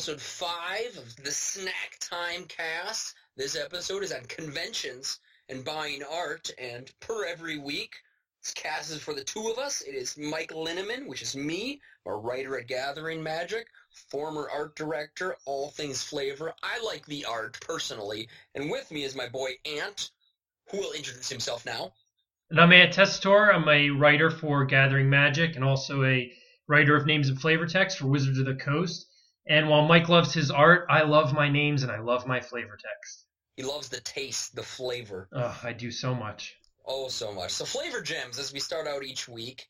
episode 5 of the Snack Time Cast. This episode is on conventions and buying art, and per every week, this cast is for the two of us. It is Mike Linneman, which is me, a writer at Gathering Magic, former art director, all things flavor. I like the art, personally, and with me is my boy Ant, who will introduce himself now. And I'm Ant Tessitore. I'm a writer for Gathering Magic and also a writer of names and flavor text for Wizards of the Coast. And while Mike loves his art, I love my names and I love my flavor text. He loves the taste, the flavor. Oh, I do so much. Oh, so much. So flavor gems as we start out each week.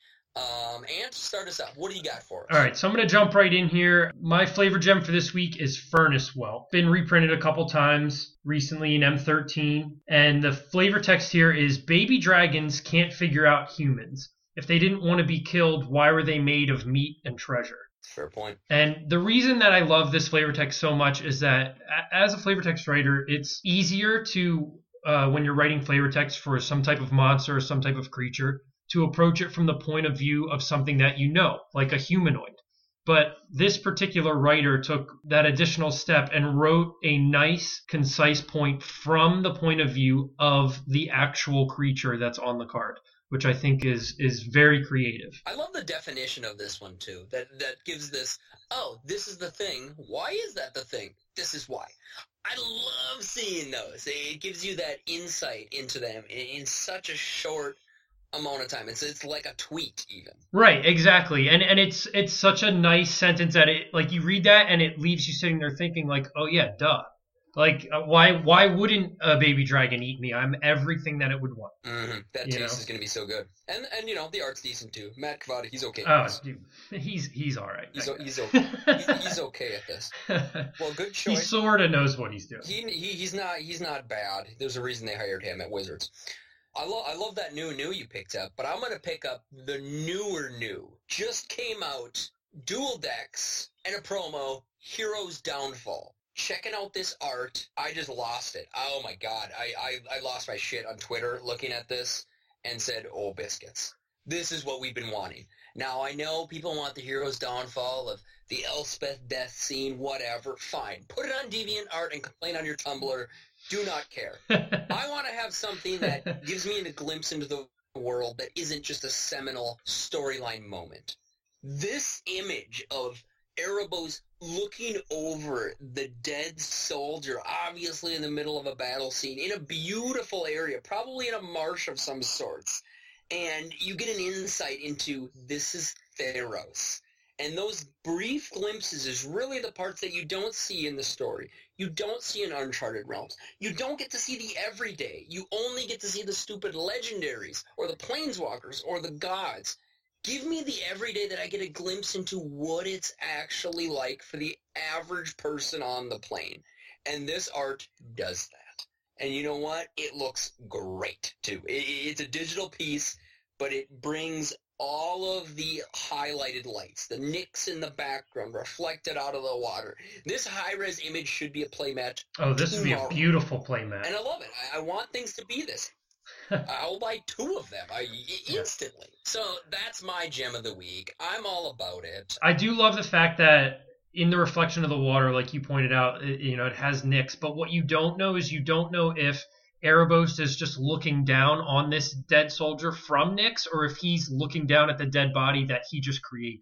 Ant, start us out. What do you got for us? All right, so I'm going to jump right in here. My flavor gem for this week is Furnace Well. Been reprinted a couple times recently in M13. And the flavor text here is baby dragons can't figure out humans. If they didn't want to be killed, why were they made of meat and treasure? Fair point. And the reason that I love this flavor text so much is that as a flavor text writer, it's easier to, when you're writing flavor text for some type of monster or some type of creature, to approach it from the point of view of something that you know, like a humanoid. But this particular writer took that additional step and wrote a nice, concise point from the point of view of the actual creature that's on the card, which I think is very creative. I love the definition of this one, too, that gives this, oh, this is the thing. Why is that the thing? This is why. I love seeing those. It gives you that insight into them in such a short amount of time. It's like a tweet, even. Right, exactly. And it's such a nice sentence that it, like, you read that and it leaves you sitting there thinking, like, oh, yeah, duh. Like, why wouldn't a baby dragon eat me? I'm everything that it would want. Mm-hmm. That taste is going to be so good. And you know, the art's decent, too. Matt Cavada, he's okay. Oh, dude, he's all right. He's okay. He's okay at this. Well, good choice. He sort of knows what he's doing. He's not bad. There's a reason they hired him at Wizards. I love that new you picked up, but I'm going to pick up the newer new. Just came out, dual decks, and a promo, Heroes Downfall. Checking out this art, I just lost it. Oh my god, I lost my shit on Twitter looking at this and said, oh biscuits. This is what we've been wanting. Now I know people want the Heroes Downfall of the Elspeth death scene, whatever, fine. Put it on DeviantArt and complain on your Tumblr. Do not care. I want to have something that gives me a glimpse into the world that isn't just a seminal storyline moment. This image of Erebos looking over the dead soldier, obviously in the middle of a battle scene, in a beautiful area, probably in a marsh of some sorts, and you get an insight into this is Theros. And those brief glimpses is really the parts that you don't see in the story. You don't see in Uncharted Realms. You don't get to see the everyday. You only get to see the stupid legendaries, or the planeswalkers, or the gods. Give me the everyday that I get a glimpse into what it's actually like for the average person on the plane. And this art does that. And you know what? It looks great, too. It's a digital piece, but it brings all of the highlighted lights, the nicks in the background reflected out of the water. This high-res image should be a playmat. Oh, this would be a beautiful playmat. And I love it. I want things to be this. I'll buy 2 of them instantly. So that's my gem of the week. I'm all about it. I do love the fact that in the reflection of the water, like you pointed out, it has nicks. But what you don't know is you don't know if Erebos is just looking down on this dead soldier from Nyx, or if he's looking down at the dead body that he just created.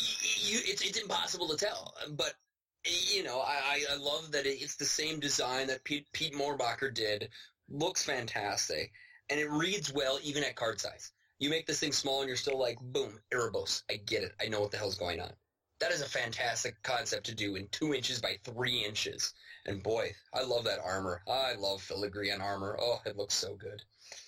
It's impossible to tell. But, you know, I love that it's the same design that Pete Moorbacher did. Looks fantastic. And it reads well even at card size. You make this thing small and you're still like, boom, Erebos. I get it. I know what the hell's going on. That is a fantastic concept to do in 2 inches by 3 inches. And boy, I love that armor. I love filigree on armor. Oh, it looks so good.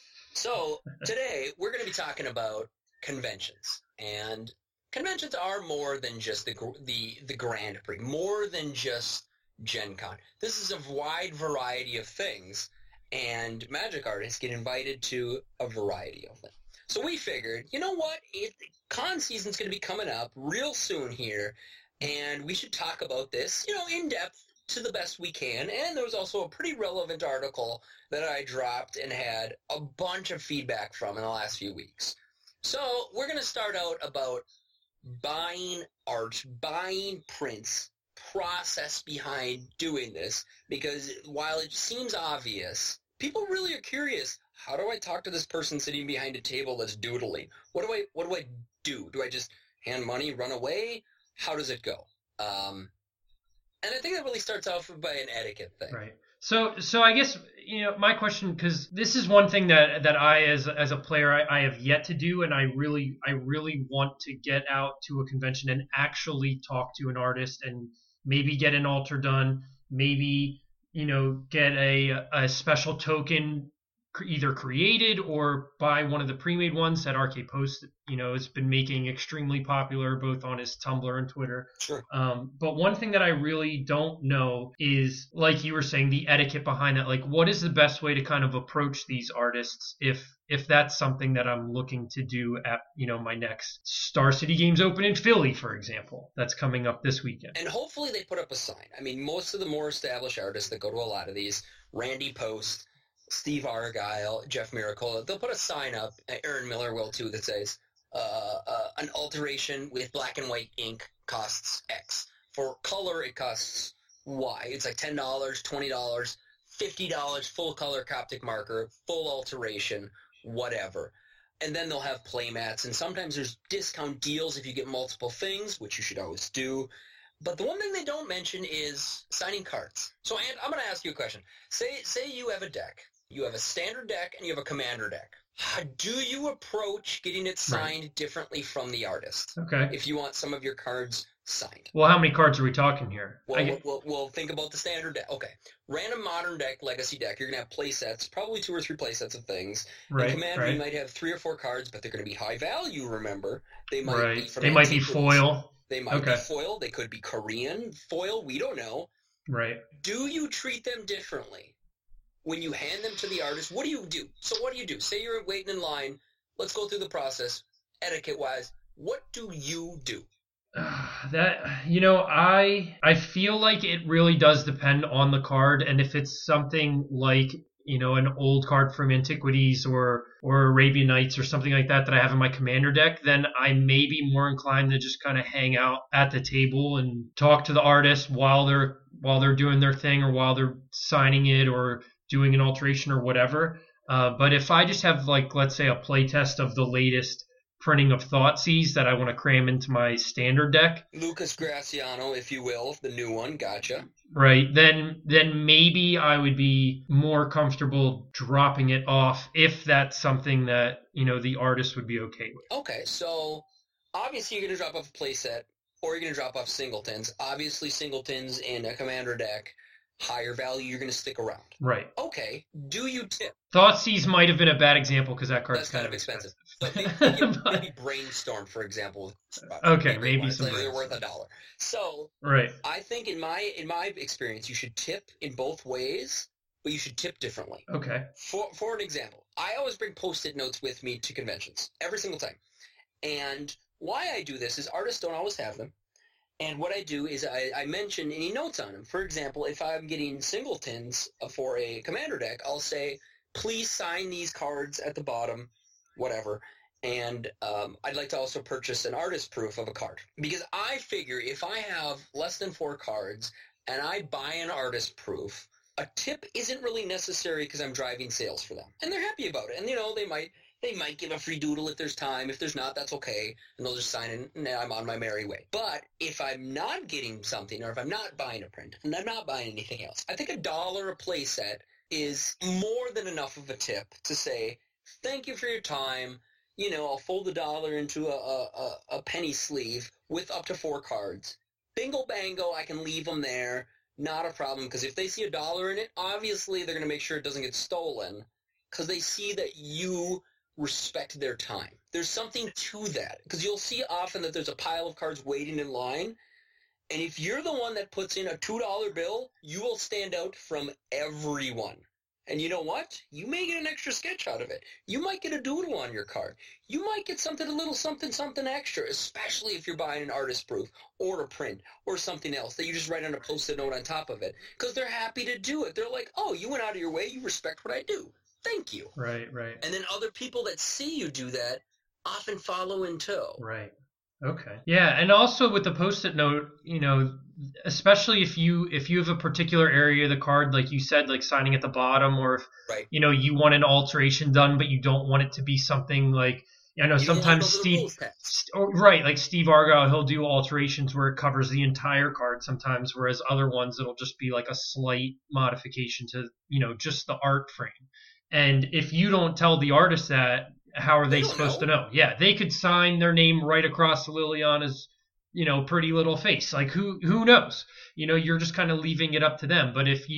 So today we're going to be talking about conventions. And conventions are more than just the Grand Prix, more than just Gen Con. This is a wide variety of things. And Magic artists get invited to a variety of them. So we figured, you know what? Con season's going to be coming up real soon here, and we should talk about this, in depth to the best we can. And there was also a pretty relevant article that I dropped and had a bunch of feedback from in the last few weeks. So we're going to start out about buying art, buying prints process behind doing this, because while it seems obvious, people really are curious. How do I talk to this person sitting behind a table that's doodling? What do I do? Do I just hand money, run away? How does it go? And I think that really starts off by an etiquette thing. Right. So I guess, my question, because this is one thing that I as a player I have yet to do, and I really want to get out to a convention and actually talk to an artist and maybe get an altar done, maybe get a special token either created or buy one of the pre-made ones that RK Post has been making extremely popular both on his Tumblr and Twitter. Sure. But one thing that I really don't know is, like you were saying, the etiquette behind that. Like, what is the best way to kind of approach these artists if that's something that I'm looking to do at my next Star City Games Open in Philly, for example, that's coming up this weekend. And hopefully they put up a sign. I mean, most of the more established artists that go to a lot of these, Randy Post, Steve Argyle, Jeff Miracola, they'll put a sign up, Aaron Miller will too, that says, an alteration with black and white ink costs X. For color, it costs Y. It's like $10, $20, $50, full color Coptic marker, full alteration, whatever. And then they'll have playmats, and sometimes there's discount deals if you get multiple things, which you should always do. But the one thing they don't mention is signing cards. So, Ant, I'm going to ask you a question. Say you have a deck. You have a standard deck and you have a commander deck. How do you approach getting it signed differently from the artist? Okay. If you want some of your cards signed. Well, how many cards are we talking here? We'll think about the standard deck. Okay. Random modern deck, legacy deck, you're going to have play sets, probably 2 or 3 play sets of things. Right. In commander, you might have 3 or 4 cards, but they're going to be high value, remember. They might be from They might be foil. They might be foil. They could be Korean foil. We don't know. Right. Do you treat them differently when you hand them to the artist? What do you do? So what do you do? Say you're waiting in line. Let's go through the process, etiquette-wise. What do you do? I feel like it really does depend on the card, and if it's something like an old card from Antiquities or Arabian Nights or something like that I have in my commander deck, then I may be more inclined to just kind of hang out at the table and talk to the artist while they're doing their thing or while they're signing it or doing an alteration or whatever. But if I just have, like, let's say a play test of the latest printing of Thoughtseize that I want to cram into my standard deck. Lucas Graciano, if you will, the new one, gotcha. Right, then maybe I would be more comfortable dropping it off if that's something that, the artist would be okay with. Okay, so obviously you're going to drop off a playset or you're going to drop off singletons. Obviously singletons in a commander deck, higher value, you're going to stick around. Right. Okay, do you tip? Thoughtseize might have been a bad example because that card's That's kind of expensive. But maybe Brainstorm, for example. Okay, maybe some. They're worth $1. So, right. I think in my experience, you should tip in both ways, but you should tip differently. Okay. For an example, I always bring Post-it notes with me to conventions every single time, and why I do this is artists don't always have them. And what I do is I mention any notes on them. For example, if I'm getting singletons for a commander deck, I'll say, please sign these cards at the bottom, whatever. And I'd like to also purchase an artist proof of a card. Because I figure if I have less than 4 cards and I buy an artist proof, a tip isn't really necessary because I'm driving sales for them. And they're happy about it. And, they might give a free doodle if there's time. If there's not, that's okay. And they'll just sign it, and I'm on my merry way. But if I'm not getting something, or if I'm not buying a print, and I'm not buying anything else, I think $1 a playset is more than enough of a tip to say, thank you for your time. I'll fold $1 into a penny sleeve with up to 4 cards. Bingo bango, I can leave them there. Not a problem, because if they see $1 in it, obviously they're going to make sure it doesn't get stolen, because they see that you respect their time. There's something to that, because you'll see often that there's a pile of cards waiting in line, and if you're the one that puts in a $2 bill, you will stand out from everyone. And you know what? You may get an extra sketch out of it. You might get a doodle on your card. You might get a little something extra, especially if you're buying an artist proof or a print or something else that you just write on a Post-it note on top of it, because they're happy to do it. They're like, oh, you went out of your way. You respect what I do. Thank you. Right. And then other people that see you do that often follow in tow. Right. Okay. Yeah, and also with the post-it note, especially if you have a particular area of the card, like you said, like signing at the bottom, or if Right. you want an alteration done, but you don't want it to be something like I know You don't want to sometimes go for the rules text. Right, like Steve Argyle, he'll do alterations where it covers the entire card sometimes, whereas other ones it'll just be like a slight modification to just the art frame. And if you don't tell the artist that, how are They they don't supposed to know. know? Yeah, they could sign their name right across Liliana's, pretty little face. Like who knows? You're just kind of leaving it up to them. But if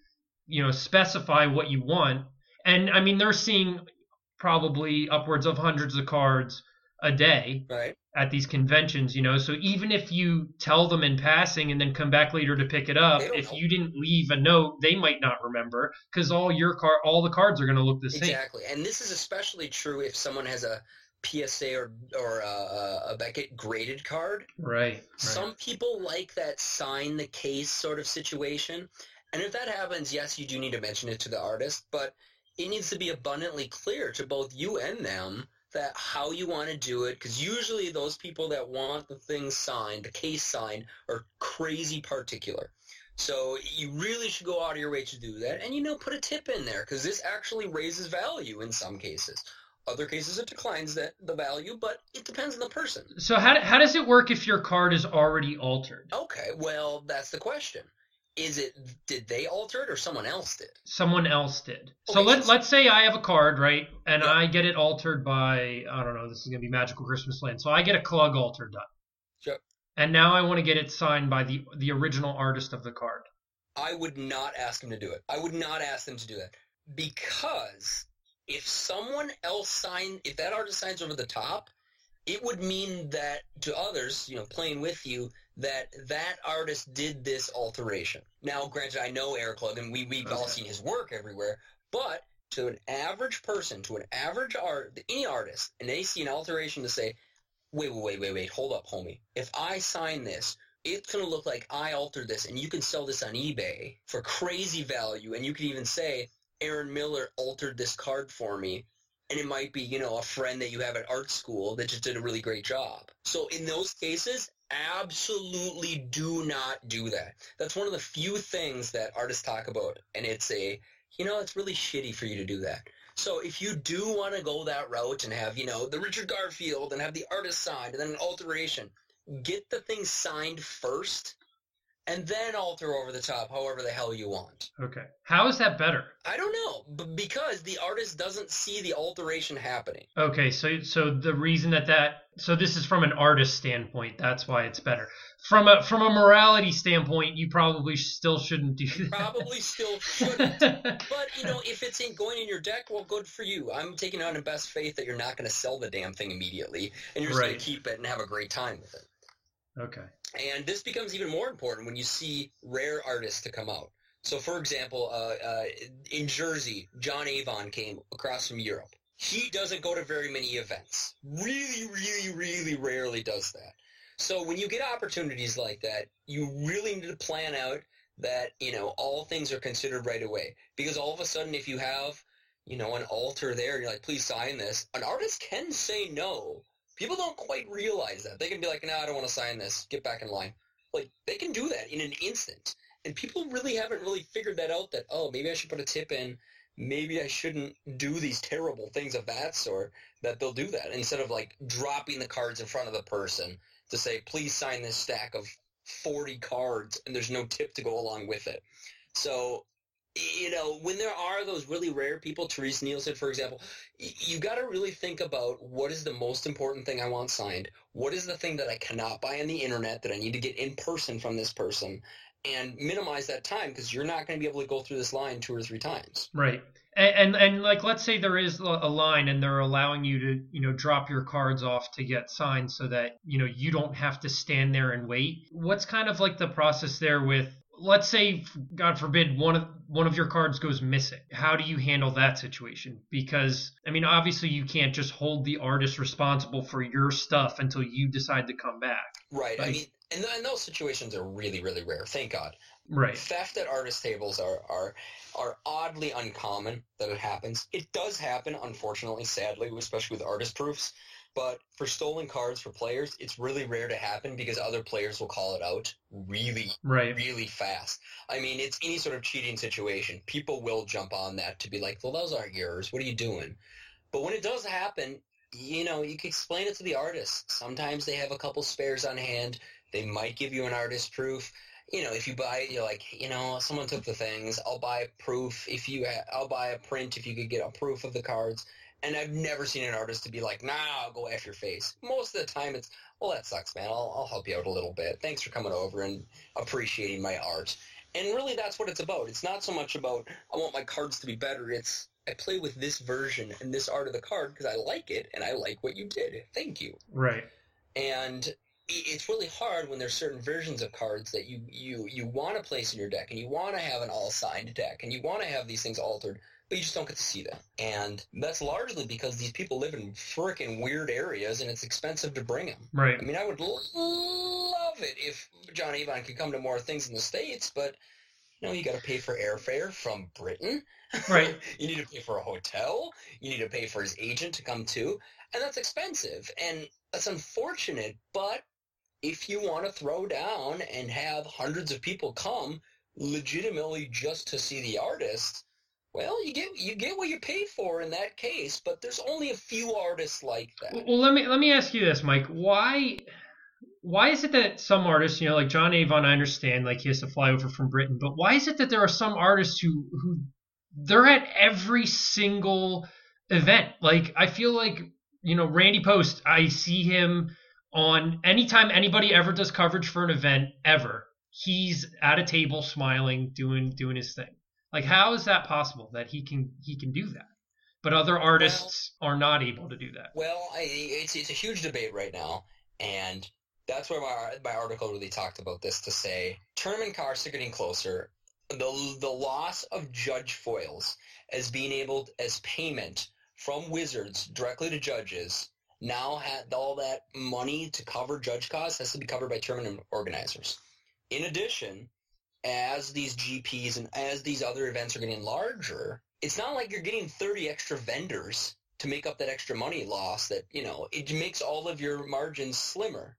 specify what you want, and I mean they're seeing probably upwards of hundreds of cards a day Right. at these conventions, so even if you tell them in passing and then come back later to pick it They up, don't if know. you didn't leave a note, they might not remember because all the cards are going to look the same. Exactly. And this is especially true if someone has a PSA or a Beckett graded card. Right. Some people like that sign the case sort of situation. And if that happens, yes, you do need to mention it to the artist, but it needs to be abundantly clear to both you and them that how you want to do it, because usually those people that want the thing signed, the case signed, are crazy particular. So you really should go out of your way to do that, and put a tip in there, because this actually raises value in some cases. Other cases it declines the value, but it depends on the person. So how does it work if your card is already altered? Okay, well, that's the question. Did they alter it or someone else did? Someone else did. So Okay, let's say I have a card, right? And yep, I get it altered by, I don't know, this is going to be Magical Christmas Land. So I get a Klug alter done. yep. And now I want to get it signed by the original artist of the card. I would not ask him to do it. I would not ask them to do that. Because if if that artist signs over the top, it would mean that to others, playing with you, that artist did this alteration. Now, granted, I know Eric Klug, and we've all seen his work everywhere, but to an average person, to an average any artist, and they see an alteration to say, wait, hold up, homie. If I sign this, it's going to look like I altered this, and you can sell this on eBay for crazy value, and you can even say, Aaron Miller altered this card for me, and it might be, a friend that you have at art school that just did a really great job. So in those cases, absolutely do not do that. That's one of the few things that artists talk about, and it's it's really shitty for you to do that. So if you do want to go that route and have, the Richard Garfield and have the artist signed and then an alteration, get the thing signed first and then alter over the top however the hell you want. Okay. How is that better? I don't know, because the artist doesn't see the alteration happening. Okay, so the reason so this is from an artist standpoint, that's why it's better. From a morality standpoint, you probably still shouldn't do that. Probably still shouldn't. But, if it's going in your deck, well, good for you. I'm taking on in best faith that you're not going to sell the damn thing immediately, and you're just going to keep it and have a great time with it. Okay. And this becomes even more important when you see rare artists to come out. So, for example, in Jersey, John Avon came across from Europe. He doesn't go to very many events. Really, really, really rarely does that. So when you get opportunities like that, you really need to plan out that, all things are considered right away. Because all of a sudden, if you have, an altar there, and you're like, please sign this, an artist can say no. People don't quite realize that. They can be like, no, I don't want to sign this. Get back in line. Like, they can do that in an instant. And people really haven't really figured that out, that, oh, maybe I should put a tip in. Maybe I shouldn't do these terrible things of that sort, that they'll do that. Instead of, like, dropping the cards in front of the person to say, please sign this stack of 40 cards, and there's no tip to go along with it. So, when there are those really rare people, Therese Nielsen, for example, you got to really think about what is the most important thing I want signed. What is the thing that I cannot buy on the internet that I need to get in person from this person, and minimize that time, because you're not going to be able to go through this line 2 or 3 times. Right. And like, let's say there is a line and they're allowing you to, drop your cards off to get signed so that, you don't have to stand there and wait. What's kind of like the process there with, let's say, God forbid, one of your cards goes missing. How do you handle that situation? Because, I mean, obviously you can't just hold the artist responsible for your stuff until you decide to come back. Right. Like, I mean, and those situations are really, really rare. Thank God. Right. Theft at artist tables are oddly uncommon that it happens. It does happen, unfortunately, sadly, especially with artist proofs. But for stolen cards for players, it's really rare to happen because other players will call it out really, Right. really fast. I mean, it's any sort of cheating situation. People will jump on that to be like, well, those aren't yours. What are you doing? But when it does happen, you know, you can explain it to the artist. Sometimes they have a couple spares on hand. They might give you an artist proof. You know, if you buy, you're like, you know, someone took the things. I'll buy a proof I'll buy a print if you could get a proof of the cards. And I've never seen an artist to be like, nah, I'll go F your face. Most of the time it's, well, that sucks, man. I'll help you out a little bit. Thanks for coming over and appreciating my art. And really that's what it's about. It's not so much about, I want my cards to be better. It's, I play with this version and this art of the card because I like it and I like what you did. Thank you. Right. And it's really hard when there's certain versions of cards that you want to place in your deck and you want to have an all-signed deck and you want to have these things altered, but you just don't get to see them. And that's largely because these people live in frickin' weird areas and it's expensive to bring them. Right. I mean, I would love it if John Avon could come to more things in the States, but you know, you got to pay for airfare from Britain. Right. You need to pay for a hotel. You need to pay for his agent to come too. And that's expensive. And that's unfortunate. But if you want to throw down and have hundreds of people come legitimately just to see the artist, well, you get what you pay for in that case. But there's only a few artists like that. Well, let me ask you this, Mike. Why is it that some artists, you know, like John Avon, I understand, like he has to fly over from Britain, but why is it that there are some artists who they're at every single event? Like, I feel like, you know, Randy Post, I see him on anytime anybody ever does coverage for an event ever, he's at a table smiling, doing his thing. Like, how is that possible that he can do that? But other artists are not able to do that. Well, it's a huge debate right now, and that's where my article really talked about this, to say tournament cards are getting closer. The loss of judge foils as being able as payment from Wizards directly to judges, now had all that money to cover judge costs has to be covered by tournament organizers. In addition, as these GPs and as these other events are getting larger, it's not like you're getting 30 extra vendors to make up that extra money loss that, you know, it makes all of your margins slimmer.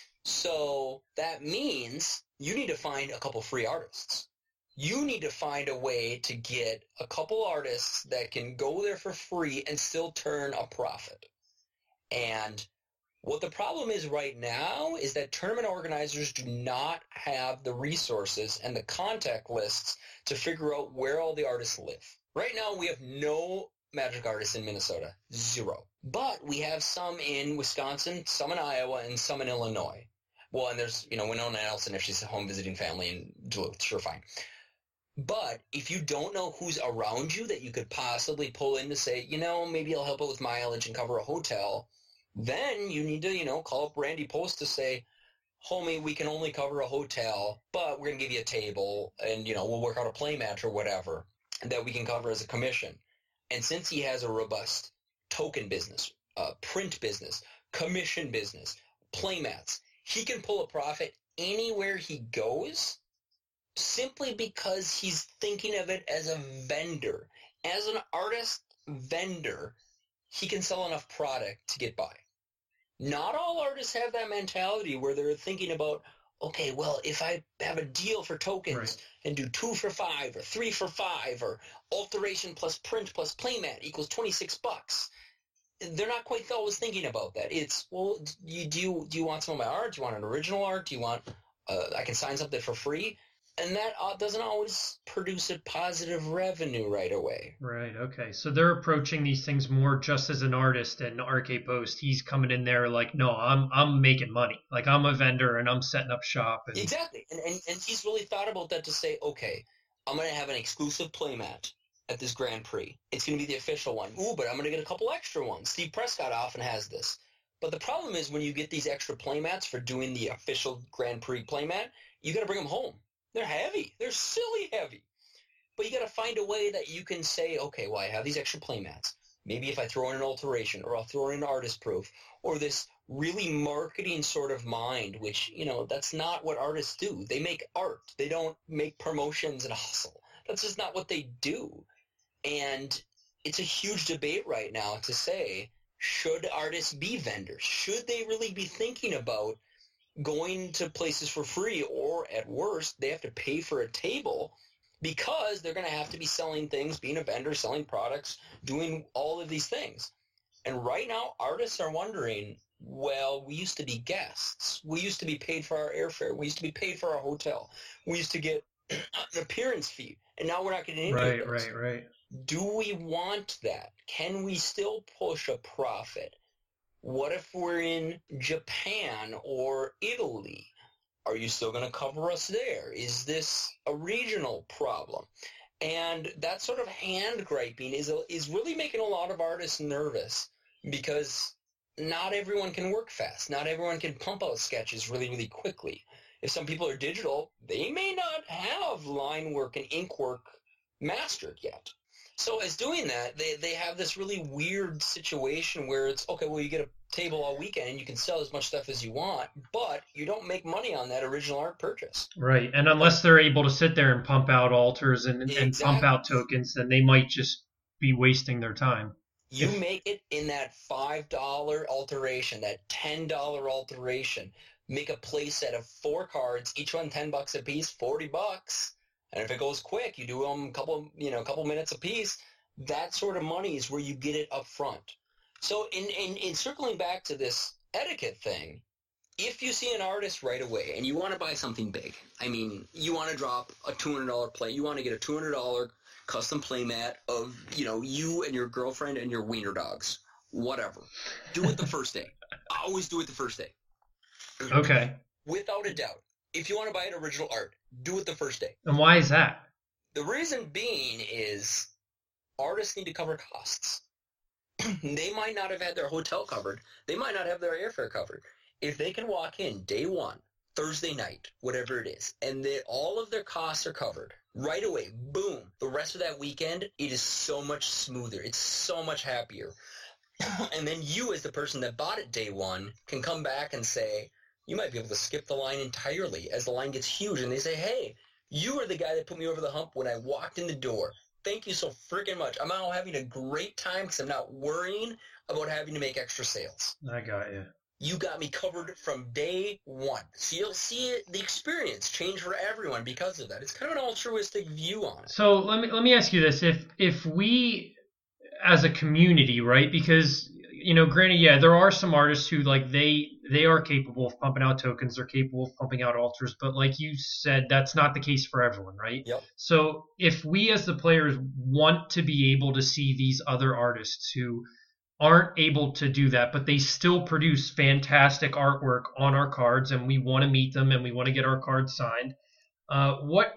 So that means you need to find a couple free artists. You need to find a way to get a couple artists that can go there for free and still turn a profit. And what the problem is right now is that tournament organizers do not have the resources and the contact lists to figure out where all the artists live. Right now we have no Magic artists in Minnesota. 0. But we have some in Wisconsin, some in Iowa, and some in Illinois. Well, and there's, you know, Winona Nelson if she's a home visiting family in Duluth. Sure, fine. But if you don't know who's around you that you could possibly pull in to say, you know, maybe I'll help out with mileage and cover a hotel, then you need to, you know, call up Randy Post to say, homie, we can only cover a hotel, but we're going to give you a table and, you know, we'll work out a play match or whatever that we can cover as a commission. And since he has a robust token business, print business, commission business, playmats, he can pull a profit anywhere he goes simply because he's thinking of it as a vendor. As an artist vendor, he can sell enough product to get by. Not all artists have that mentality where they're thinking about, okay, well, if I have a deal for tokens and do 2 for 5 or 3 for 5 or alteration plus print plus playmat equals $26. They're not quite always thinking about that. It's, well, do you want some of my art? Do you want an original art? Do you want I can sign something for free? And that doesn't always produce a positive revenue right away. Right, okay. So they're approaching these things more just as an artist, and RK Post, he's coming in there like, no, I'm making money. Like, I'm a vendor and I'm setting up shop. And... Exactly. And he's really thought about that to say, okay, I'm going to have an exclusive playmat at this Grand Prix. It's going to be the official one. Ooh, but I'm going to get a couple extra ones. Steve Prescott often has this. But the problem is when you get these extra playmats for doing the official Grand Prix playmat, you got to bring them home. They're heavy. They're silly heavy. But you got to find a way that you can say, okay, well, I have these extra playmats. Maybe if I throw in an alteration, or I'll throw in an artist proof, or this really marketing sort of mind, which, you know, that's not what artists do. They make art. They don't make promotions and hustle. That's just not what they do. And it's a huge debate right now to say, Should artists be vendors? Should they really be thinking about going to places for free, or at worst, they have to pay for a table because they're going to have to be selling things, being a vendor, selling products, doing all of these things. And right now, artists are wondering, well, we used to be guests. We used to be paid for our airfare. We used to be paid for our hotel. We used to get an appearance fee, and now we're not getting any of those. Right. Do we want that? Can we still push a profit? What if we're in Japan or Italy? Are you still going to cover us there? Is this a regional problem? And that sort of hand-griping is really making a lot of artists nervous, because not everyone can work fast. Not everyone can pump out sketches really, really quickly. If some people are digital, they may not have line work and ink work mastered yet. So as doing that, they have this really weird situation where it's, okay, well, you get a table all weekend and you can sell as much stuff as you want, but you don't make money on that original art purchase. Right. And unless they're able to sit there and pump out alters and Exactly. pump out tokens, then they might just be wasting their time. You make it in that $5 alteration, that $10 alteration. Make a play set of 4 cards, each one $10 a piece, $40. And if it goes quick, you do them a couple minutes a piece. That sort of money is where you get it up front. So in circling back to this etiquette thing, if you see an artist right away and you want to buy something big, I mean, you want to drop a $200 play, you want to get a $200 custom playmat of, you and your girlfriend and your wiener dogs, whatever. Do it the first day. Always do it the first day. Okay. Without a doubt. If you want to buy an original art, do it the first day. And why is that? The reason being is artists need to cover costs. They might not have had their hotel covered. They might not have their airfare covered. If they can walk in day one, Thursday night, whatever it is, and all of their costs are covered right away, boom, the rest of that weekend, it is so much smoother. It's so much happier. And then you, as the person that bought it day one, can come back and say, you might be able to skip the line entirely as the line gets huge, and they say, hey, you were the guy that put me over the hump when I walked in the door. Thank you so freaking much. I'm now having a great time because I'm not worrying about having to make extra sales. I got you. You got me covered from day one. So you'll see the experience change for everyone because of that. It's kind of an altruistic view on it. So let me ask you this. If we, as a community, right, because, granted, yeah, there are some artists who, like, they are capable of pumping out tokens, they're capable of pumping out alters, but like you said, that's not the case for everyone, right? Yep. So if we as the players want to be able to see these other artists who aren't able to do that, but they still produce fantastic artwork on our cards, and we want to meet them and we want to get our cards signed, what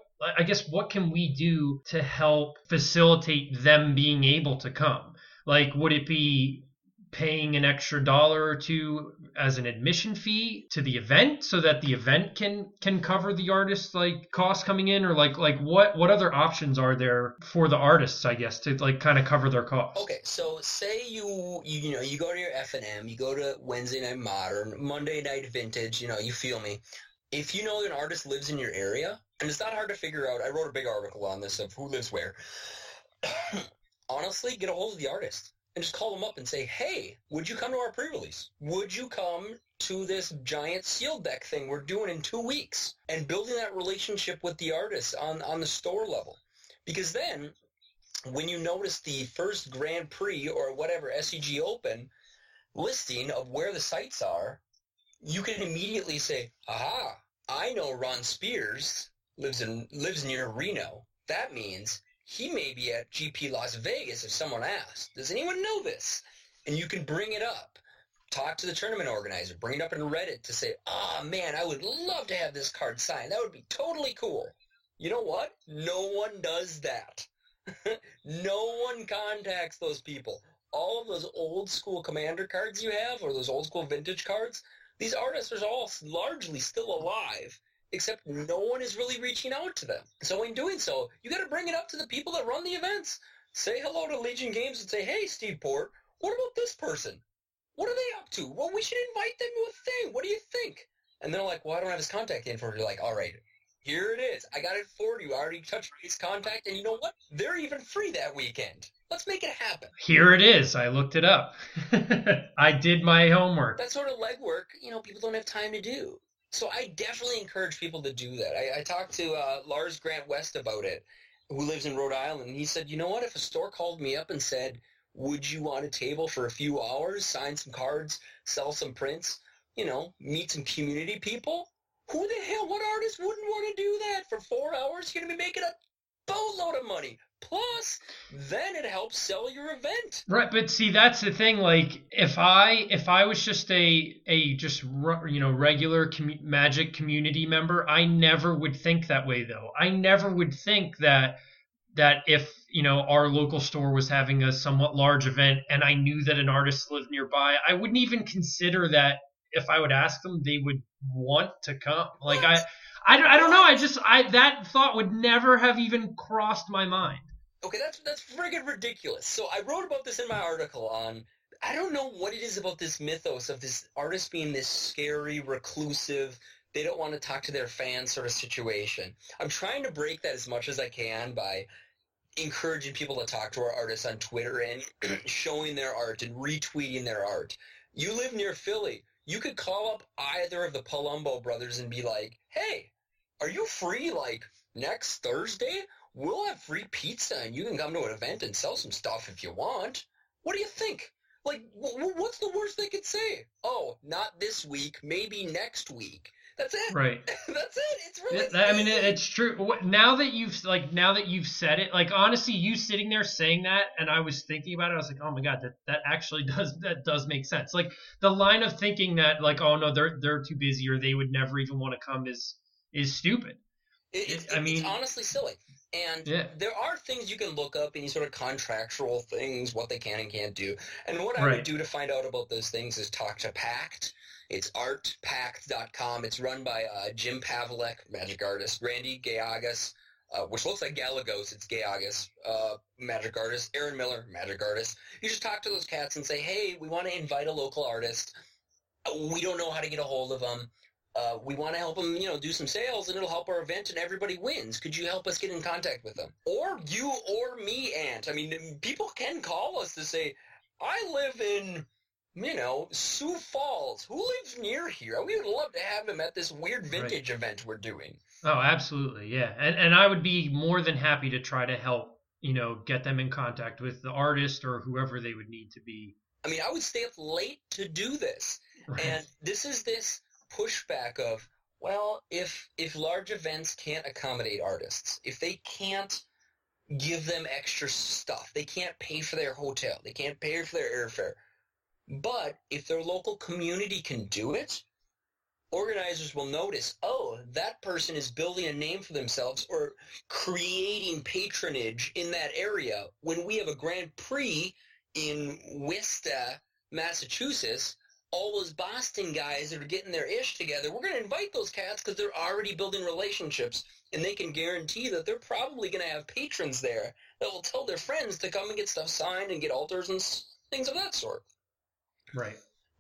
can we do to help facilitate them being able to come? Like, would it be paying an extra $1 or $2 as an admission fee to the event so that the event can cover the artist's like costs coming in, or like what other options are there for the artists, I guess, to like kind of cover their costs? Okay, so say you go to your F&M, you go to Wednesday Night Modern, Monday Night Vintage, you feel me. If you know an artist lives in your area, and it's not hard to figure out, I wrote a big article on this of who lives where. Honestly, get a hold of the artist and just call them up and say, hey, would you come to our pre-release? Would you come to this giant sealed deck thing we're doing in 2 weeks? And building that relationship with the artist on the store level. Because then, when you notice the first Grand Prix or whatever SCG Open listing of where the sites are, you can immediately say, aha, I know Ron Spears lives near Reno. That means he may be at GP Las Vegas if someone asks. Does anyone know this? And you can bring it up. Talk to the tournament organizer. Bring it up in Reddit to say, man, I would love to have this card signed. That would be totally cool. You know what? No one does that. No one contacts those people. All of those old school Commander cards you have, or those old school vintage cards, these artists are all largely still alive, except no one is really reaching out to them. So in doing so, you got to bring it up to the people that run the events. Say hello to Legion Games and say, hey, Steve Port, what about this person? What are they up to? Well, we should invite them to a thing. What do you think? And they're like, well, I don't have his contact info. You're like, all right, here it is. I got it for you. I already touched his contact, and you know what? They're even free that weekend. Let's make it happen. Here it is. I looked it up. I did my homework. That sort of legwork, people don't have time to do. So I definitely encourage people to do that. I talked to Lars Grant West about it, who lives in Rhode Island, and he said, you know what, if a store called me up and said, would you want a table for a few hours, sign some cards, sell some prints, meet some community people? Who the hell, what artist wouldn't want to do that for 4 hours? You're going to be making a boatload of money. Plus, then it helps sell your event. Right, but see, that's the thing. Like, if I was just a regular Magic community member, I never would think that way. Though I never would think that if our local store was having a somewhat large event and I knew that an artist lived nearby, I wouldn't even consider that. If I would ask them, they would want to come. Like, I don't know. That thought would never have even crossed my mind. Okay, that's friggin' ridiculous. So I wrote about this in my article on, I don't know what it is about this mythos of this artist being this scary, reclusive, they don't want to talk to their fans sort of situation. I'm trying to break that as much as I can by encouraging people to talk to our artists on Twitter and showing their art and retweeting their art. You live near Philly. You could call up either of the Palumbo brothers and be like, hey, are you free, next Thursday? We'll have free pizza, and you can come to an event and sell some stuff if you want. What do you think? What's the worst they could say? Oh, not this week, maybe next week. That's it. Right. That's it. It's really. It's true. Now that you've said it, honestly, you sitting there saying that, and I was thinking about it, I was like, oh my god, that actually does make sense. Like, the line of thinking that, oh no, they're too busy or they would never even want to come is stupid. It's honestly silly. And there are things you can look up, any sort of contractual things, what they can and can't do. And what I would do to find out about those things is talk to Pact. It's artpact.com. It's run by Jim Pavlek, magic artist, Randy Gallegos, which looks like Gallegos. It's Gallegos, magic artist, Aaron Miller, magic artist. You just talk to those cats and say, hey, we want to invite a local artist. We don't know how to get a hold of them. We want to help them, do some sales, and it'll help our event, and everybody wins. Could you help us get in contact with them? Or you or me, Ant. I mean, people can call us to say, I live in, Sioux Falls. Who lives near here? We would love to have him at this weird vintage event we're doing. Oh, absolutely, yeah. And I would be more than happy to try to help, get them in contact with the artist or whoever they would need to be. I mean, I would stay up late to do this. Right. And this is this pushback of, well, if large events can't accommodate artists, if they can't give them extra stuff, they can't pay for their hotel, they can't pay for their airfare, but if their local community can do it, organizers will notice, oh, that person is building a name for themselves or creating patronage in that area. When we have a Grand Prix in Worcester, Massachusetts, all those Boston guys that are getting their ish together, we're going to invite those cats because they're already building relationships, and they can guarantee that they're probably going to have patrons there that will tell their friends to come and get stuff signed and get altars and things of that sort. Right.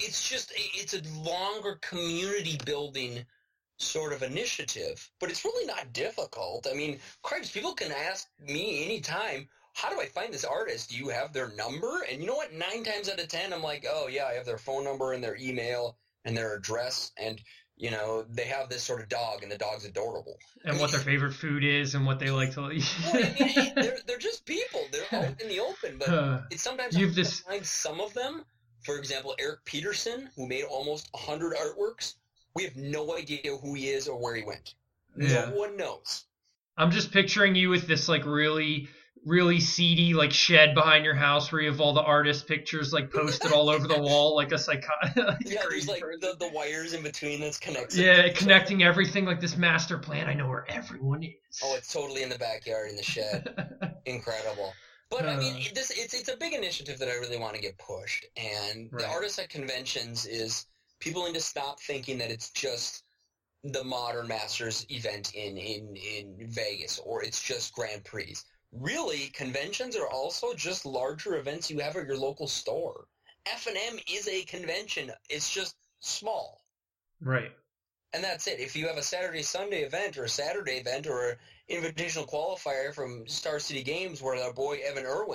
It's a longer community building sort of initiative, but it's really not difficult. I mean, Christ, people can ask me anytime, how do I find this artist? Do you have their number? And you know what? 9 times out of 10, I'm like, oh, yeah, I have their phone number and their email and their address. And, they have this sort of dog, and the dog's adorable. And what their favorite food is and what they like to eat. They're just people. They're out in the open. But it's sometimes I find some of them. For example, Eric Peterson, who made almost 100 artworks. We have no idea who he is or where he went. Yeah. No one knows. I'm just picturing you with this, really really seedy shed behind your house where you have all the artist pictures posted all over the wall like a psychotic. Yeah, there's the wires in between that's connected. Yeah, connecting everything this master plan. I know where everyone is. Oh, it's totally in the backyard in the shed. Incredible. But I mean, it's a big initiative that I really want to get pushed. And the Artists at Conventions is people need to stop thinking that it's just the Modern Masters event in Vegas or it's just Grand Prix. Really, conventions are also just larger events you have at your local store. F&M is a convention. It's just small. Right. And that's it. If you have a Saturday-Sunday event or a Saturday event or an invitational qualifier from Star City Games where our boy Evan Irwin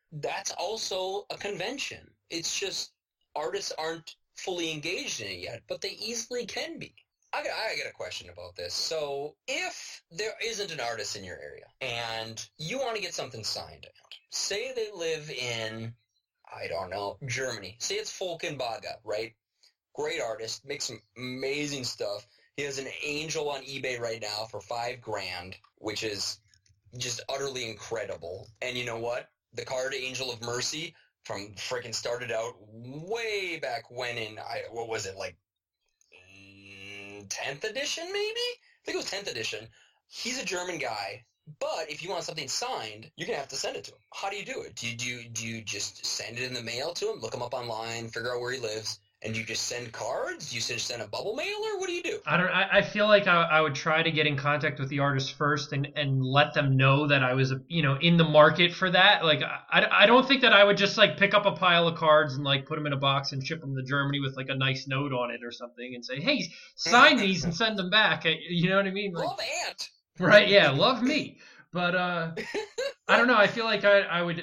that's also a convention. It's just artists aren't fully engaged in it yet, but they easily can be. I got a question about this. So if there isn't an artist in your area and you want to get something signed out, say they live in, I don't know, Germany. Say it's Folkenbaga, right? Great artist, makes some amazing stuff. He has an angel on eBay right now for $5,000, which is just utterly incredible. And you know what? The card Angel of Mercy from freaking started out way back when in, what was it, like 10th edition maybe? I think it was 10th edition. He's a German guy, but if you want something signed, you're going to have to send it to him. How do you do it? Do you just send it in the mail to him, look him up online, figure out where he lives, and do you just send cards? Do you just send a bubble mailer? What do you do? I feel like I would try to get in contact with the artist first and let them know that I was, in the market for that. Like, I don't think that I would just like pick up a pile of cards and like put them in a box and ship them to Germany with like a nice note on it or something and say, hey, sign these and send them back. You know what I mean? Like, Love Ant. Right. Yeah. Love me. But I don't know. I feel like I would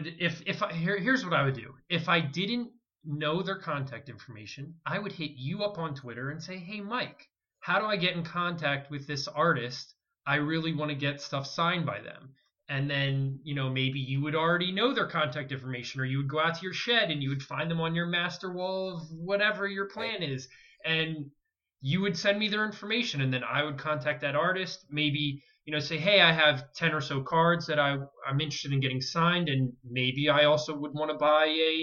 here's what I would do. If I didn't know their contact information, I would hit you up on Twitter and say, hey, Mike, how do I get in contact with this artist? I really want to get stuff signed by them. And then, maybe you would already know their contact information, or you would go out to your shed and you would find them on your master wall of whatever your plan is. And you would send me their information, and then I would contact that artist, maybe, say, hey, I have 10 or so cards that I'm interested in getting signed, and maybe I also would want to buy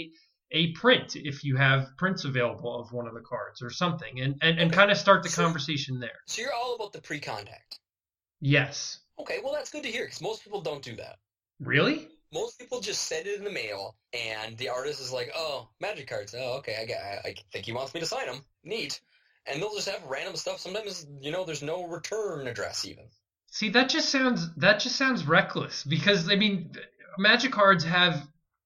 a print if you have prints available of one of the cards or something, and kind of start the conversation there. So you're all about the pre-contact. Yes. Okay, well that's good to hear, because most people don't do that. Really? Most people just send it in the mail, and the artist is like, oh, magic cards. Oh, okay, I think he wants me to sign them. Neat. And they'll just have random stuff. Sometimes, there's no return address even. See, that just sounds reckless, because magic cards have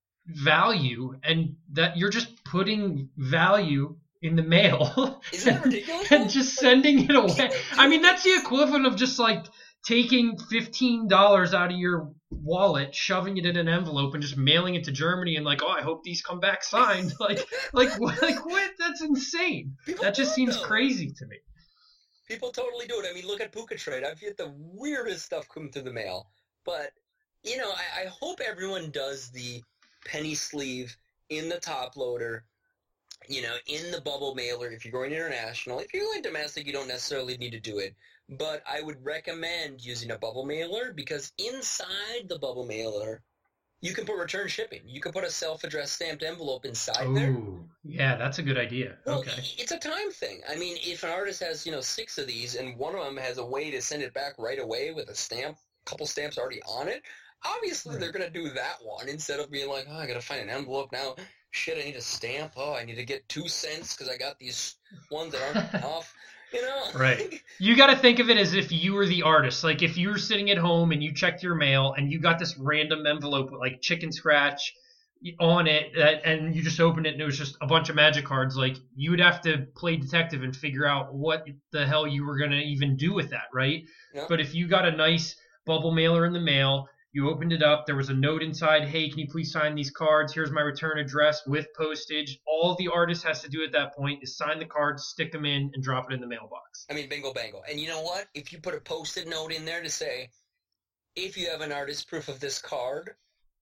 value, and that you're just putting value in the mail. Isn't that ridiculous? And just sending it away. That's the equivalent of just like taking $15 out of your wallet, shoving it in an envelope, and just mailing it to Germany, and like, oh, I hope these come back signed. like what? That's insane. That just seems crazy to me. People totally do it. Look at Puka Trade. I've had the weirdest stuff come through the mail. But, I hope everyone does the penny sleeve in the top loader, in the bubble mailer if you're going international. If you're going domestic, you don't necessarily need to do it. But I would recommend using a bubble mailer, because inside the bubble mailer, you can put return shipping. You can put a self-addressed stamped envelope inside there. Ooh, yeah, that's a good idea. Well, okay. It's a time thing. If an artist has, 6 of these and one of them has a way to send it back right away with a couple stamps already on it, obviously they're going to do that one instead of being like, oh, I got to find an envelope now. Shit, I need a stamp. Oh, I need to get 2 cents because I got these ones that aren't enough. Right. You got to think of it as if you were the artist. Like if you were sitting at home and you checked your mail and you got this random envelope with like chicken scratch on it, and you just opened it and it was just a bunch of magic cards, like you would have to play detective and figure out what the hell you were going to even do with that, right? Yeah. But if you got a nice bubble mailer in the mail, you opened it up, there was a note inside, hey, can you please sign these cards? Here's my return address with postage. All the artist has to do at that point is sign the cards, stick them in, and drop it in the mailbox. Bingo bango. And you know what? If you put a Post-it note in there to say, if you have an artist proof of this card,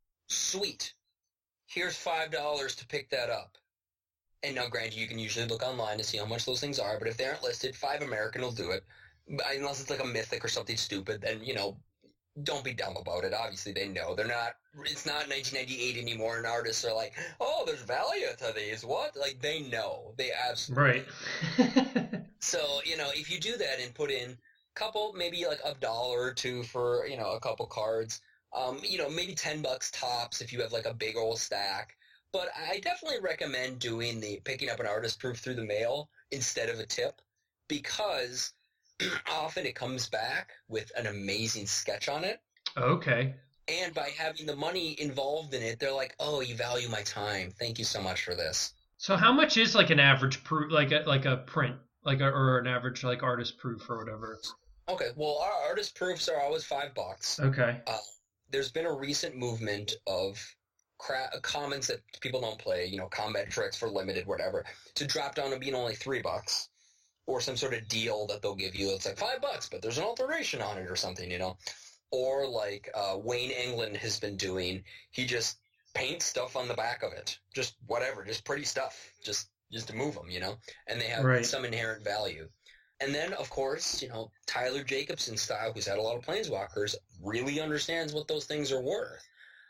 sweet. Here's $5 to pick that up. And now, granted, you can usually look online to see how much those things are, but if they aren't listed, $5 American will do it. Unless it's like a mythic or something stupid, then, don't be dumb about it. Obviously, they know. It's not 1998 anymore, and artists are like, oh, there's value to these. What? Like, they know. They absolutely Right. So, if you do that and put in a couple, maybe like $1 or $2 for, a couple cards, maybe $10 tops if you have like a big old stack. But I definitely recommend picking up an artist proof through the mail instead of a tip, because often it comes back with an amazing sketch on it. Okay. And by having the money involved in it, they're like, oh, you value my time. Thank you so much for this. So how much is like an average proof, like a print, or an average like artist proof or whatever? Okay, well, our artist proofs are always $5. Okay. There's been a recent movement of commons that people don't play, you know, combat tricks for limited, whatever, to drop down to being only $3, or some sort of deal that they'll give you. It's like $5, but there's an alteration on it or something, you know. Or like Wayne England has been doing, he just paints stuff on the back of it, just whatever, just pretty stuff, just to move them, you know, and they have some inherent value. And then, of course, you know, Tyler Jacobson style, who's had a lot of Planeswalkers, really understands what those things are worth,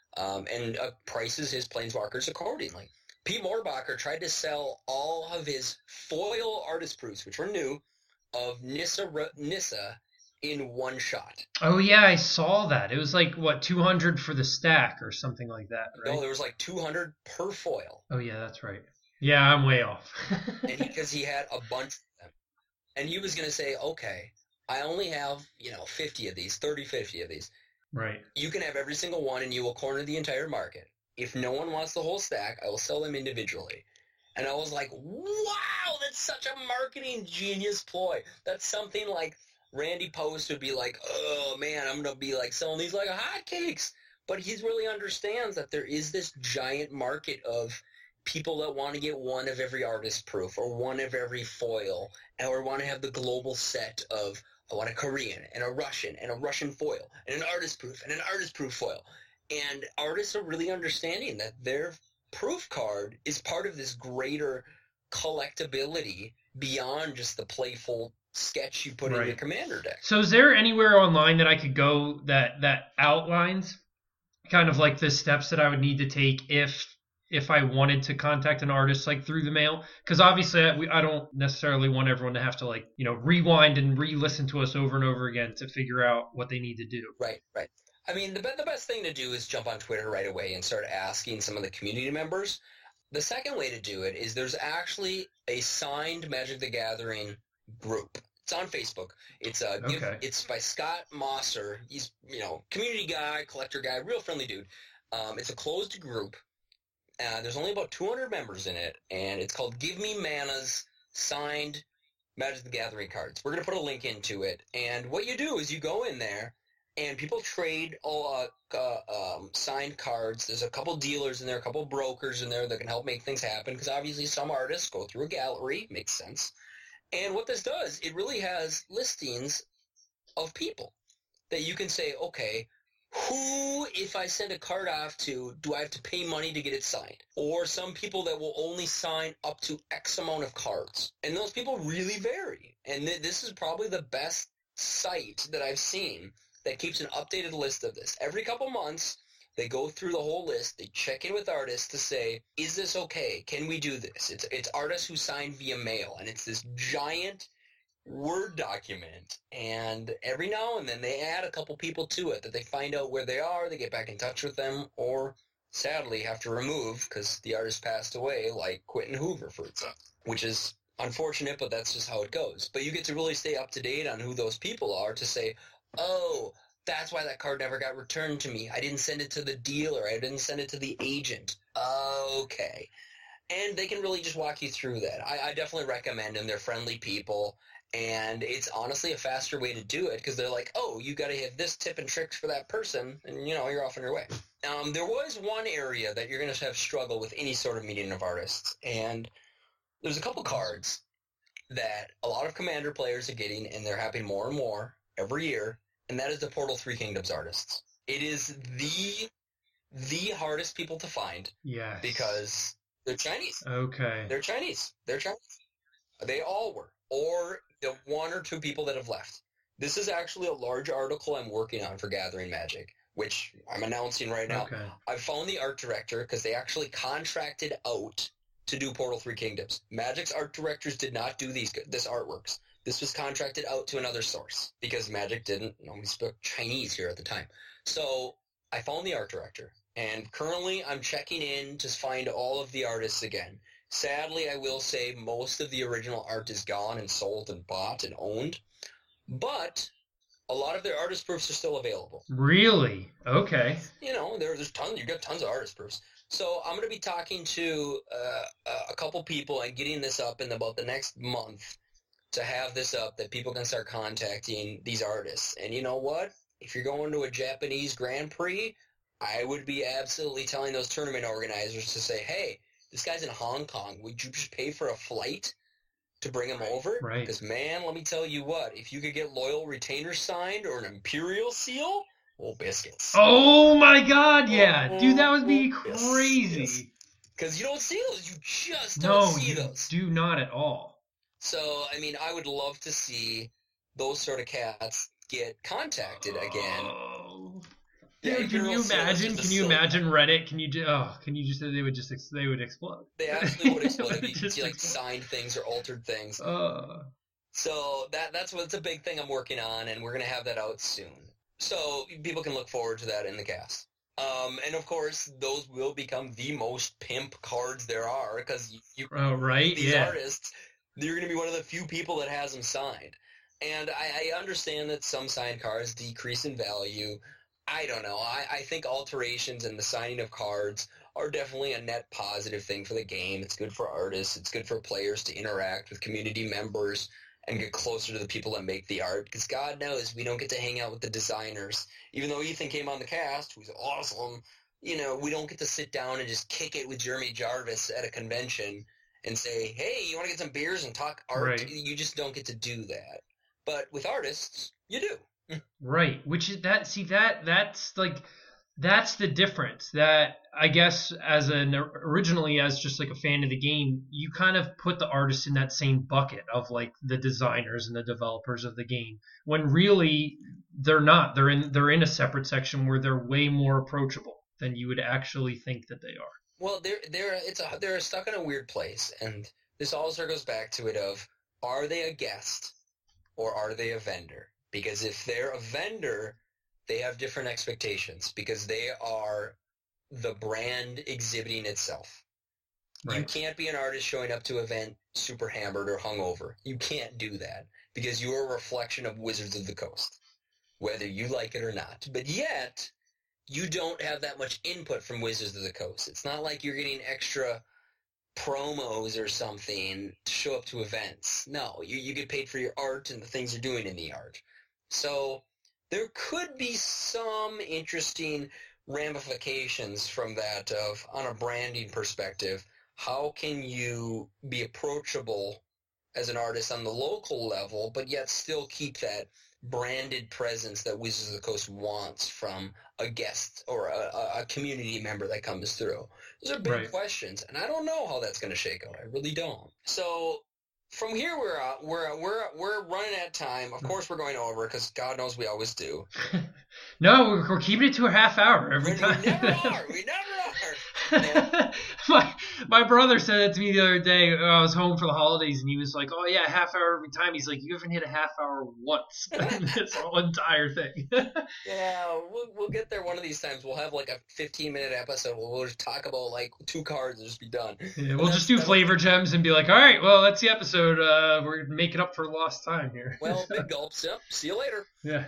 and prices his Planeswalkers accordingly. Pete Morbacher tried to sell all of his foil artist proofs, which were new, of Nissa in one shot. Oh, yeah, I saw that. It was like, what, 200 for the stack or something like that, right? No, there was like 200 per foil. Oh, yeah, that's right. Yeah, I'm way off. And because he had a bunch of them. And he was going to say, okay, I only have, you know, 50 of these, 50 of these. Right. You can have every single one and you will corner the entire market. If no one wants the whole stack, I will sell them individually. And I was like, wow, that's such a marketing genius ploy. That's something like Randy Post would be like, oh, man, I'm going to be like selling these like hotcakes. But he really understands that there is this giant market of people that want to get one of every artist proof or one of every foil, or want to have the global set of, I want a Korean and a Russian foil and an artist proof and an artist proof foil. And artists are really understanding that their proof card is part of this greater collectability beyond just the playful sketch you put in your commander deck. So is there anywhere online that I could go that outlines kind of like the steps that I would need to take if I wanted to contact an artist like through the mail? Because obviously I don't necessarily want everyone to have to like, you know, rewind and re-listen to us over and over again to figure out what they need to do. Right. I mean, the best thing to do is jump on Twitter right away and start asking some of the community members. The second way to do it is there's actually a signed Magic the Gathering group. It's on Facebook. It's it's by Scott Mosser. He's, you know, community guy, collector guy, real friendly dude. It's a closed group. There's only about 200 members in it, and it's called Give Me Mana's signed Magic the Gathering cards. We're going to put a link into it, and what you do is you go in there, and people trade signed cards. There's a couple dealers in there, a couple brokers in there that can help make things happen, because obviously some artists go through a gallery. Makes sense. And what this does, it really has listings of people that you can say, okay, who, if I send a card off to, do I have to pay money to get it signed? Or some people that will only sign up to X amount of cards. And those people really vary. And this is probably the best site that I've seen that keeps an updated list of this. Every couple months, they go through the whole list. They check in with artists to say, is this okay? Can we do this? It's artists who sign via mail. And it's this giant Word document, and every now and then they add a couple people to it that they find out where they are, they get back in touch with them, or sadly have to remove because the artist passed away, like Quentin Hoover, for example, which is unfortunate, but that's just how it goes. But you get to really stay up to date on who those people are to say, oh, that's why that card never got returned to me. I didn't send it to the dealer. I didn't send it to the agent. Okay. And they can really just walk you through that. I definitely recommend them. They're friendly people. And it's honestly a faster way to do it because they're like, oh, you got to have this tip and tricks for that person, and, you know, you're off on your way. There was one area that you're going to have struggle with any sort of meeting of artists, and there's a couple cards that a lot of Commander players are getting, and they're happening more and more every year, and that is the Portal 3 Kingdoms artists. It is the hardest people to find. Yes. Because they're Chinese. Okay. They're Chinese. They all were. Or the one or two people that have left. This is actually a large article I'm working on for Gathering Magic, which I'm announcing right now. Okay. I found the art director because they actually contracted out to do Portal 3 Kingdoms. Magic's art directors did not do this artworks. This was contracted out to another source because Magic didn't, we spoke Chinese here at the time. So I found the art director, and currently I'm checking in to find all of the artists again. Sadly, I will say most of the original art is gone and sold and bought and owned, but a lot of their artist proofs are still available. Really? Okay. You know, there's tons. You've got tons of artist proofs. So I'm going to be talking to a couple people and getting this up in about the next month to have this up that people can start contacting these artists. And you know what? If you're going to a Japanese Grand Prix, I would be absolutely telling those tournament organizers to say, hey, this guy's in Hong Kong. Would you just pay for a flight to bring him over? Right. Because, man, let me tell you what, if you could get loyal retainers signed or an Imperial seal, oh, biscuits. Oh, my God, yeah. Dude, that would be crazy. Because you don't see those. You just don't see those. No, you do not at all. So, I mean, I would love to see those sort of cats get contacted again. Oh. Yeah, Dude, can you imagine? Can you imagine Reddit? Can you just they would explode. They absolutely would explode if you could see like signed things or altered things. So it's a big thing I'm working on, and we're gonna have that out soon. So people can look forward to that in the cast. And of course, those will become the most pimp cards there are because these artists, you're gonna be one of the few people that has them signed. And I understand that some signed cards decrease in value. I don't know. I think alterations and the signing of cards are definitely a net positive thing for the game. It's good for artists. It's good for players to interact with community members and get closer to the people that make the art. Because God knows we don't get to hang out with the designers. Even though Ethan came on the cast, who's awesome, we don't get to sit down and just kick it with Jeremy Jarvis at a convention and say, hey, you want to get some beers and talk art? Right. You just don't get to do that. But with artists, you do. Right, which is that's the difference. That I guess originally as just like a fan of the game, you kind of put the artists in that same bucket of like the designers and the developers of the game, when really they're not. They're in a separate section where they're way more approachable than you would actually think that they are. Well, they're stuck in a weird place, and this all circles back to it of, are they a guest or are they a vendor? Because if they're a vendor, they have different expectations because they are the brand exhibiting itself. Right. You can't be an artist showing up to an event super hammered or hungover. You can't do that because you're a reflection of Wizards of the Coast, whether you like it or not. But yet, you don't have that much input from Wizards of the Coast. It's not like you're getting extra promos or something to show up to events. No, you get paid for your art and the things you're doing in the art. So there could be some interesting ramifications from that on a branding perspective. How can you be approachable as an artist on the local level, but yet still keep that branded presence that Wizards of the Coast wants from a guest or a community member that comes through? Those are big questions, and I don't know how that's going to shake out. I really don't. So from here, we're running out of time. Of course, we're going over because God knows we always do. No, we're keeping it to a half hour every time. We never are. No. My brother said that to me the other day. I was home for the holidays, and he was like, "Oh yeah, a half hour every time." He's like, "You haven't hit a half hour once in this whole entire thing." Yeah, we'll get there one of these times. We'll have like a 15-minute episode where we'll just talk about like 2 cards and just be done. Yeah, we'll just do flavor gems and be like, "All right, well, that's the episode. We're making up for lost time here." Well, big gulps. Yep. See you later. Yeah.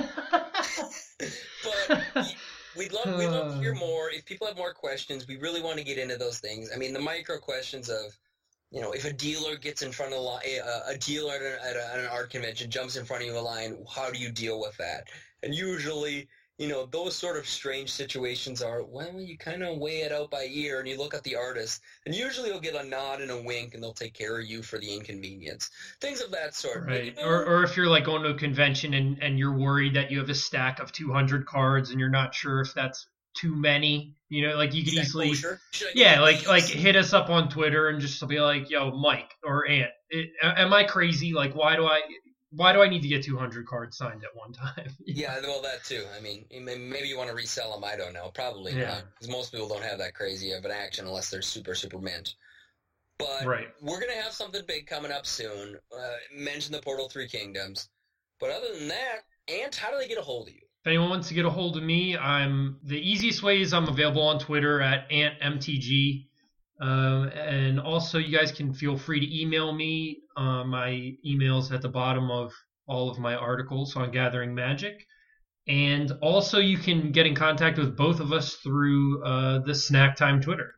But we'd love to hear more. If people have more questions, we really want to get into those things. I mean, the micro questions of, if a dealer gets in front of a dealer at an art convention jumps in front of you in a line, how do you deal with that? And usually, those sort of strange situations are, well, you kind of weigh it out by ear and you look at the artist, and usually you'll get a nod and a wink and they'll take care of you for the inconvenience. Things of that sort. Right. Or if you're like going to a convention and you're worried that you have a stack of 200 cards and you're not sure if that's too many, like you could easily, like hit us up on Twitter and just be like, yo, Mike or Ant, am I crazy? Like, why do I need to get 200 cards signed at one time? Yeah, well, that too. I mean, maybe you want to resell them. I don't know. Probably not, because most people don't have that crazy of an action unless they're super, super mint. But we're going to have something big coming up soon. Mention the Portal 3 Kingdoms. But other than that, Ant, how do they get a hold of you? If anyone wants to get a hold of me, the easiest way is I'm available on Twitter at AntMTG. And also, you guys can feel free to email me. My email's at the bottom of all of my articles on Gathering Magic. And also, you can get in contact with both of us through the Snack Time Twitter.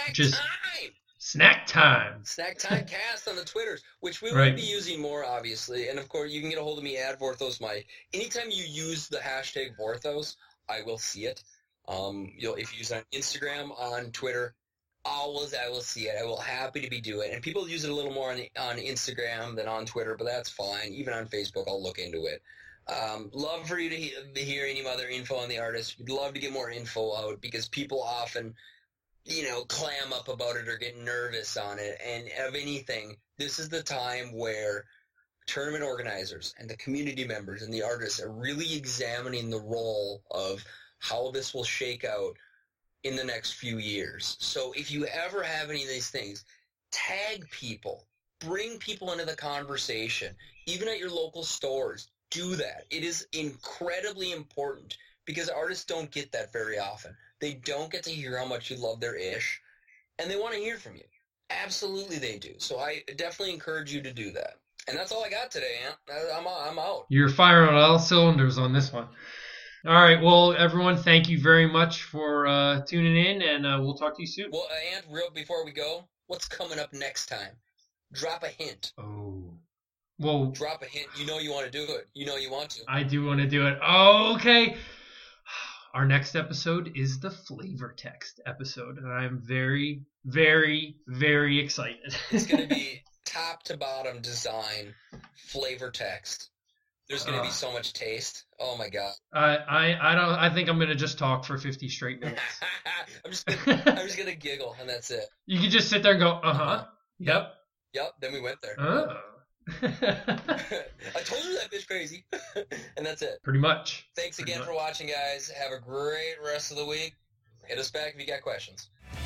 Snack Time Cast on the Twitters, which we will be using more, obviously. And, of course, you can get a hold of me at VorthosMike. Anytime you use the hashtag Vorthos, I will see it. If you use it on Instagram, on Twitter, always I will see it. I will happy to be doing it. And people use it a little more on Instagram than on Twitter, but that's fine. Even on Facebook, I'll look into it. Love for you to hear any other info on the artist. We'd love to get more info out because people often, clam up about it or get nervous on it. And of anything, this is the time where tournament organizers and the community members and the artists are really examining the role of how this will shake out in the next few years. So if you ever have any of these things, tag people, bring people into the conversation, even at your local stores. Do that. It is incredibly important because artists don't get that very often. They don't get to hear how much you love their ish, and they want to hear from you. Absolutely they do. So I definitely encourage you to do that. And that's all I got today, Ant. I'm out. You're firing on all cylinders on this one. All right. Well, everyone, thank you very much for tuning in, and we'll talk to you soon. Well, Ant, before we go, what's coming up next time? Drop a hint. Oh. Well, drop a hint. You want to do it. You want to. I do want to do it. Oh, okay. Our next episode is the flavor text episode, and I'm very, very, very excited. It's going to be top to bottom design flavor text. There's going to be so much taste. Oh my god. I think I'm going to just talk for 50 straight minutes. I'm just going to giggle, and that's it. You can just sit there and go, uh-huh. Yep. Then we went there. Oh. I told you that bitch crazy. And that's it. Pretty much. Thanks again for watching, guys. Have a great rest of the week. Hit us back if you got questions.